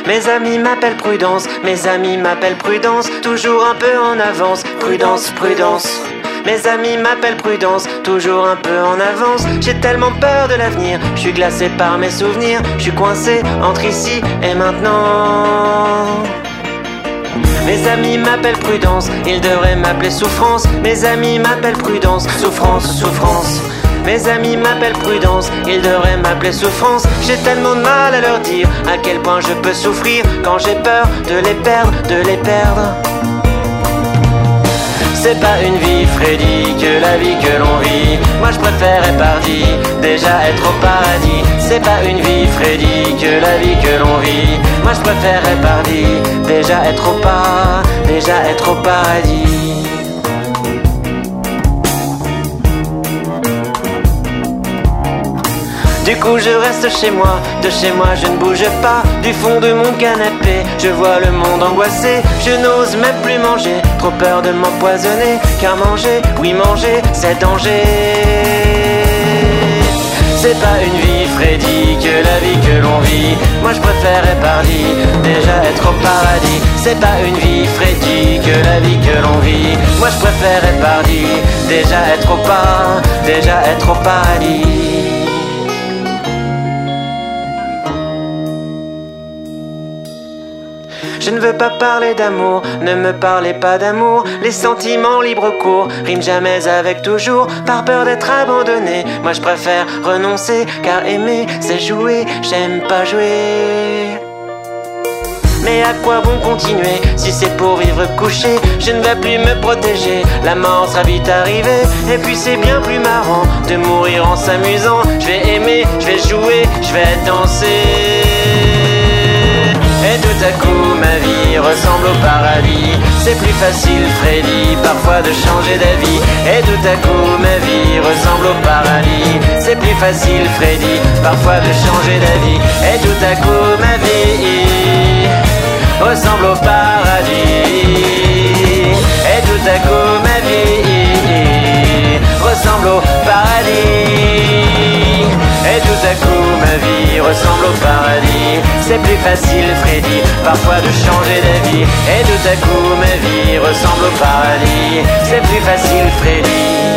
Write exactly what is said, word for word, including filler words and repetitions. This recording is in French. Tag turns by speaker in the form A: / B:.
A: Mes amis m'appellent Prudence, mes amis m'appellent Prudence, toujours un peu en avance. Prudence, prudence. Mes amis m'appellent Prudence, toujours un peu en avance. J'ai tellement peur de l'avenir, je suis glacé par mes souvenirs. Je suis coincé entre ici et maintenant. Mes amis m'appellent Prudence, ils devraient m'appeler Souffrance. Mes amis m'appellent Prudence, Souffrance, Souffrance. Mes amis m'appellent Prudence, ils devraient m'appeler Souffrance. J'ai tellement de mal à leur dire à quel point je peux souffrir quand j'ai peur de les perdre, de les perdre. C'est pas une vie, Freddy, que la vie que l'on vit. Moi je préférais parti, déjà être au paradis. C'est pas une vie, Freddy, que la vie que l'on vit. Moi je préférais parti, déjà être au pas, déjà être au paradis. Du coup je reste chez moi, de chez moi je ne bouge pas. Du fond de mon canapé, je vois le monde angoissé. Je n'ose même plus manger, trop peur de m'empoisonner. Car manger, oui manger, c'est danger. C'est pas une vie, Freddy, que la vie que l'on vit. Moi je préférais parti, déjà être au paradis. C'est pas une vie, Freddy, que la vie que l'on vit. Moi je préférais parti, déjà être au pas, déjà être au paradis. Je ne veux pas parler d'amour, ne me parlez pas d'amour. Les sentiments libres cours riment jamais avec toujours. Par peur d'être abandonné, moi je préfère renoncer. Car aimer c'est jouer, j'aime pas jouer. Mais à quoi bon continuer si c'est pour vivre couché? Je ne vais plus me protéger, la mort sera vite arrivée. Et puis c'est bien plus marrant de mourir en s'amusant. Je vais aimer, je vais jouer, je vais danser. Et tout à coup ma vie ressemble au paradis. C'est plus facile, Freddy, parfois de changer d'avis. Et tout à coup ma vie ressemble au paradis. C'est plus facile, Freddy, parfois de changer d'avis. Et tout à coup ma vie ressemble au paradis. Et tout à coup ma vie ressemble au paradis. Et tout à coup ma vie ressemble au paradis. C'est plus facile, Freddy, parfois de changer d'avis. Et tout à coup ma vie ressemble au paradis. C'est plus facile, Freddy.